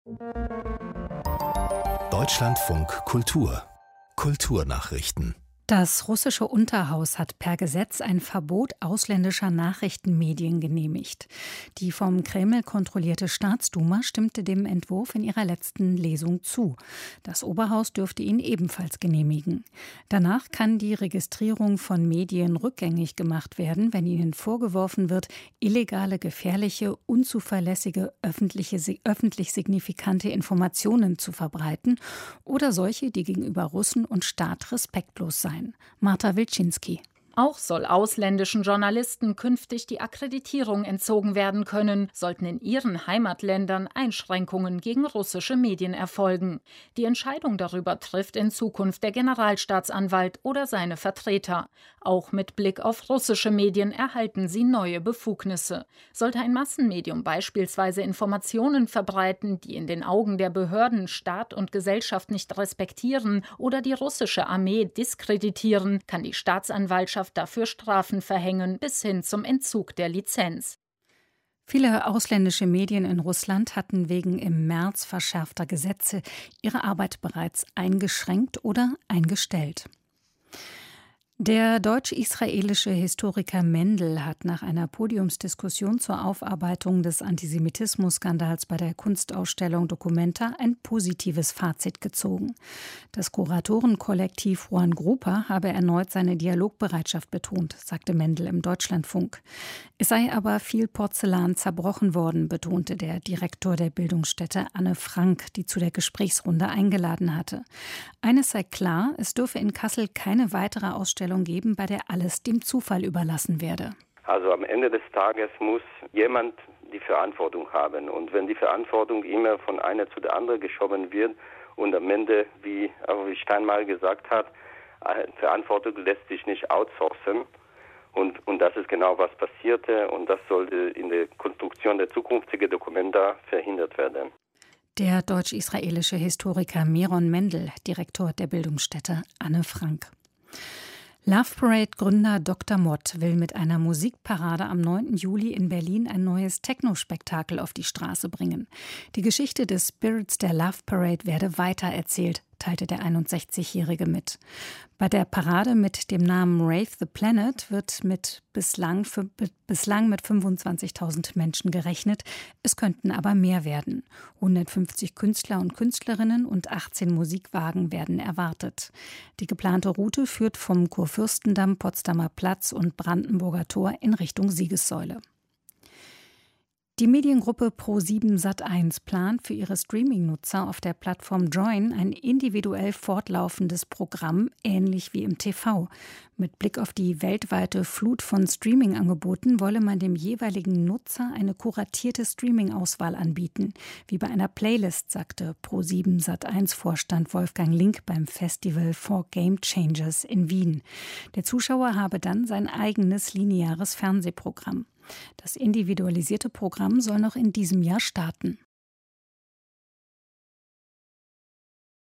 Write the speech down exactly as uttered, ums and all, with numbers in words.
Deutschlandfunk Kultur Kulturnachrichten. Das russische Unterhaus hat per Gesetz ein Verbot ausländischer Nachrichtenmedien genehmigt. Die vom Kreml kontrollierte Staatsduma stimmte dem Entwurf in ihrer letzten Lesung zu. Das Oberhaus dürfte ihn ebenfalls genehmigen. Danach kann die Registrierung von Medien rückgängig gemacht werden, wenn ihnen vorgeworfen wird, illegale, gefährliche, unzuverlässige, öffentliche, öffentlich signifikante Informationen zu verbreiten oder solche, die gegenüber Russen und Staat respektlos seien. Marta Wilczynski. Auch soll ausländischen Journalisten künftig die Akkreditierung entzogen werden können, sollten in ihren Heimatländern Einschränkungen gegen russische Medien erfolgen. Die Entscheidung darüber trifft in Zukunft der Generalstaatsanwalt oder seine Vertreter. Auch mit Blick auf russische Medien erhalten sie neue Befugnisse. Sollte ein Massenmedium beispielsweise Informationen verbreiten, die in den Augen der Behörden Staat und Gesellschaft nicht respektieren oder die russische Armee diskreditieren, kann die Staatsanwaltschaft dafür Strafen verhängen bis hin zum Entzug der Lizenz. Viele ausländische Medien in Russland hatten wegen im März verschärfter Gesetze ihre Arbeit bereits eingeschränkt oder eingestellt. Der deutsch-israelische Historiker Mendel hat nach einer Podiumsdiskussion zur Aufarbeitung des Antisemitismus-Skandals bei der Kunstausstellung Documenta ein positives Fazit gezogen. Das Kuratorenkollektiv Juan Grupa habe erneut seine Dialogbereitschaft betont, sagte Mendel im Deutschlandfunk. Es sei aber viel Porzellan zerbrochen worden, betonte der Direktor der Bildungsstätte Anne Frank, die zu der Gesprächsrunde eingeladen hatte. Eines sei klar, es dürfe in Kassel keine weitere Ausstellung geben, bei der alles dem Zufall überlassen werde. Also am Ende des Tages muss jemand die Verantwortung haben. Und wenn die Verantwortung immer von einer zu der anderen geschoben wird und am Ende, wie, wie Stein mal gesagt hat, Verantwortung lässt sich nicht outsourcen. Und, und das ist genau, was passierte. Und das sollte in der Konstruktion der zukünftigen Dokumenta verhindert werden. Der deutsch-israelische Historiker Meron Mendel, Direktor der Bildungsstätte Anne Frank. Love Parade-Gründer Doktor Mott will mit einer Musikparade am neunten Juli in Berlin ein neues Techno-Spektakel auf die Straße bringen. Die Geschichte des Spirits der Love Parade werde weitererzählt, teilte der einundsechzigjährige mit. Bei der Parade mit dem Namen Rave the Planet wird mit bislang, für, bislang mit fünfundzwanzigtausend Menschen gerechnet. Es könnten aber mehr werden. hundertfünfzig Künstler und Künstlerinnen und achtzehn Musikwagen werden erwartet. Die geplante Route führt vom Kurfürstendamm, Potsdamer Platz und Brandenburger Tor in Richtung Siegessäule. Die Mediengruppe Pro sieben Sat eins plant für ihre Streaming-Nutzer auf der Plattform Joyn ein individuell fortlaufendes Programm, ähnlich wie im T V. Mit Blick auf die weltweite Flut von Streaming-Angeboten wolle man dem jeweiligen Nutzer eine kuratierte Streaming-Auswahl anbieten, wie bei einer Playlist, sagte Pro sieben Sat eins Vorstand Wolfgang Link beim Festival for Game Changers in Wien. Der Zuschauer habe dann sein eigenes lineares Fernsehprogramm. Das individualisierte Programm soll noch in diesem Jahr starten.